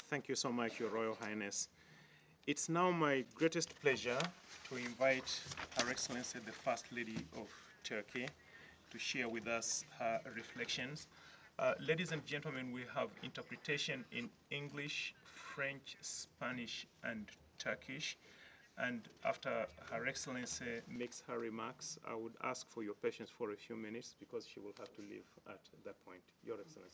Thank you so much, Your Royal Highness. It's now my greatest pleasure to invite Her Excellency the First Lady of Turkey to share with us her reflections. Ladies and gentlemen, we have interpretation in English, French, Spanish, and Turkish. And after Her Excellency makes her remarks, I would ask for your patience for a few minutes because she will have to leave at that point. Your Excellency.